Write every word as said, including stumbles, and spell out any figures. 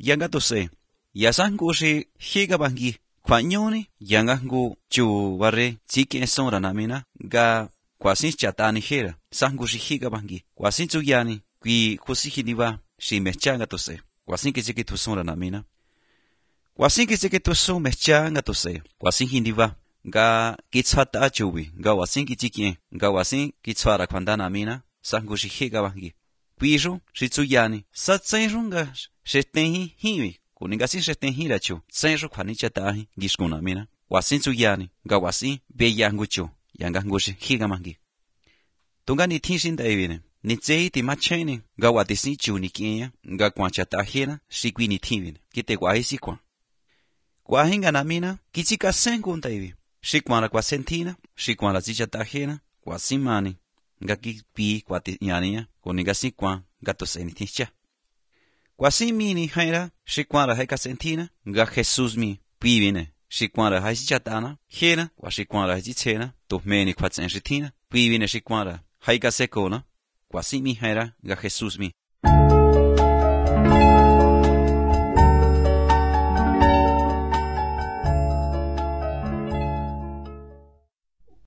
yang tu se ya sang ku si hi ga bangi kwa nyoni yang ku chu bare chi ke so ra na mina ga kwa sin chata ni hera sang ku si hi ga bangi kwa sin chu ya ni qui kusi hi ni va si me changa tu se kwa sin ke ke tu so ra na mina kwa sin ke ke tu so me changa tu se kwa sin hi ni va ga ki chata chuwi ga wa sin ki chi ke ga wa sin ki chara khwanda na mina sang ku si hi ga bangi Piso, si tsuyani, sa tsenjunga, se tenhi hiwi, kuningasi se tenhi rachu, tsenju kwani chatahi, giskuna mina, wasin tsuyani, ga wasi, be yangucho, yangangushi, higamangi. Tunga ni tinsin da evine, ni tsei ti macheni, ga watisi chu ni kienya, ga kwa chatahina, si qui ni tivine, kite guahi si kwa. Guahinga na mina, kichika sengun da evi, si kwa la kwa sentina, si kwa la zichatahina, kwa simani. Nga ki pi kwa ti nyania kuniga si kwa gato seniticha kwa si mini haira si kwa la heka sentina nga Jesus mi pi vine si kwa la haisi chatana hena kwa si kwa la haisi chena to meni kwa sentina pi vine si kwa la haika sekona kwa si mi haira nga Jesus mi